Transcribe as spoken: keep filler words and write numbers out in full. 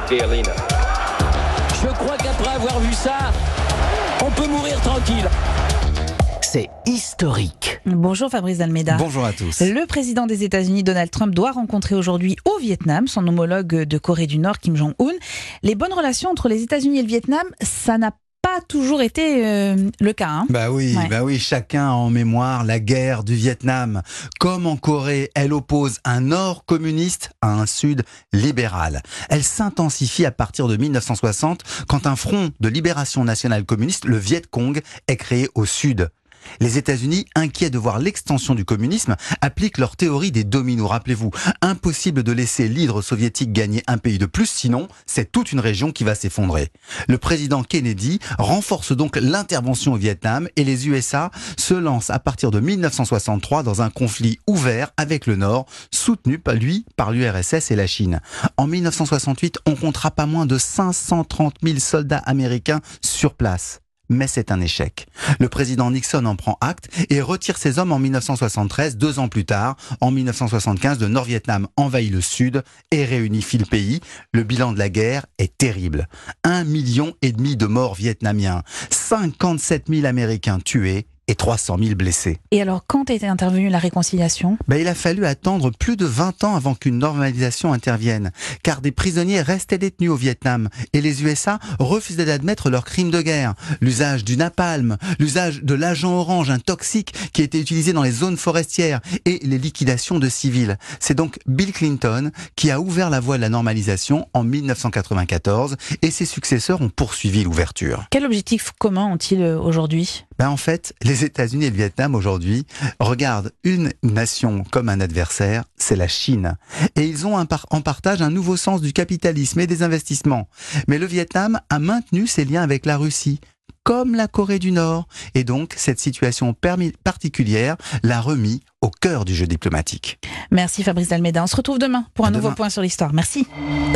et Alina. Je crois qu'après avoir vu ça, on peut mourir tranquille. C'est historique. Bonjour Fabrice Dalméda. Bonjour à tous. Le président des États-Unis, Donald Trump, doit rencontrer aujourd'hui au Vietnam son homologue de Corée du Nord, Kim Jong-un. Les bonnes relations entre les États-Unis et le Vietnam, ça n'a pas toujours été euh, le cas. Hein bah oui, ouais. bah oui, chacun a en mémoire la guerre du Vietnam. Comme en Corée, elle oppose un Nord communiste à un Sud libéral. Elle s'intensifie à partir de mille neuf cent soixante, quand un front de libération nationale communiste, le Viet Cong, est créé au Sud. Les États-Unis, inquiets de voir l'extension du communisme, appliquent leur théorie des dominos. Rappelez-vous, impossible de laisser l'hydre soviétique gagner un pays de plus, sinon c'est toute une région qui va s'effondrer. Le président Kennedy renforce donc l'intervention au Vietnam et les U S A se lancent à partir de mille neuf cent soixante-trois dans un conflit ouvert avec le Nord, soutenu par lui par l'U R S S et la Chine. En mille neuf cent soixante-huit, on comptera pas moins de cinq cent trente mille soldats américains sur place. Mais c'est un échec. Le président Nixon en prend acte et retire ses hommes en mille neuf cent soixante-treize. Deux ans plus tard, en mille neuf cent soixante-quinze, le Nord-Vietnam envahit le Sud et réunifie le pays. Le bilan de la guerre est terrible. Un million et demi de morts vietnamiens, cinquante-sept mille Américains tués et trois cent mille blessés. Et alors, quand est intervenue la réconciliation ? Ben, il a fallu attendre plus de vingt ans avant qu'une normalisation intervienne, car des prisonniers restaient détenus au Vietnam et les U S A refusaient d'admettre leurs crimes de guerre. L'usage du napalm, l'usage de l'agent orange, un toxique qui était utilisé dans les zones forestières, et les liquidations de civils. C'est donc Bill Clinton qui a ouvert la voie de la normalisation en mille neuf cent quatre-vingt-quatorze et ses successeurs ont poursuivi l'ouverture. Quel objectif commun ont-ils aujourd'hui ? Ben en fait, les États-Unis et le Vietnam aujourd'hui regardent une nation comme un adversaire, c'est la Chine. Et ils ont un par- en partage un nouveau sens du capitalisme et des investissements. Mais le Vietnam a maintenu ses liens avec la Russie, comme la Corée du Nord. Et donc, cette situation permis- particulière l'a remis au cœur du jeu diplomatique. Merci Fabrice Dalméda. On se retrouve demain pour un À nouveau demain. point sur l'histoire. Merci.